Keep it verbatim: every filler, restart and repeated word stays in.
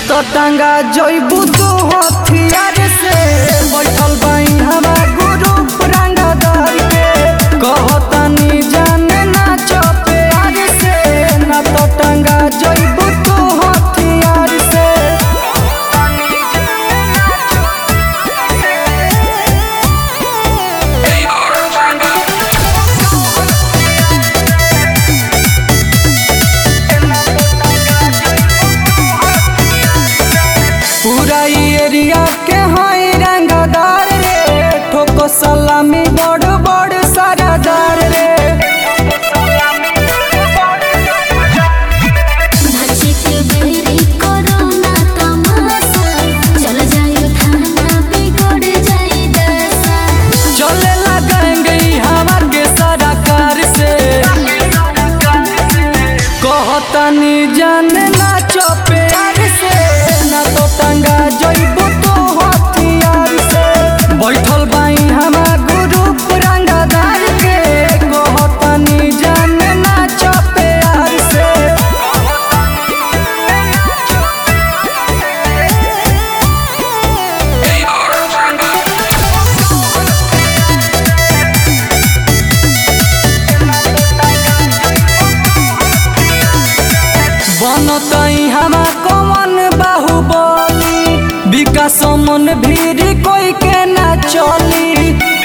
तो टंगा जइबू तू हथियार से बैठल बाई हवा गुरु रंगदार के कहतानी जाने ना चपे आर से ना तो टंगा जइबू तू हथियार से। पूरा एरिया के हाई रंगदार रे ठोको सलामी बड़ बड़ सरदार रे। चले लगेंगे हमार के सरकार से कहतनी जाने ना चपे से ना तो टंगा जइबू तो हथियार से बैठल बाई हमार गुरु रंगदार के कहतनी जाने ना चपे से। बनतई हमा कौन बाहुबली विकास मन भीड़ कोई के ना चली।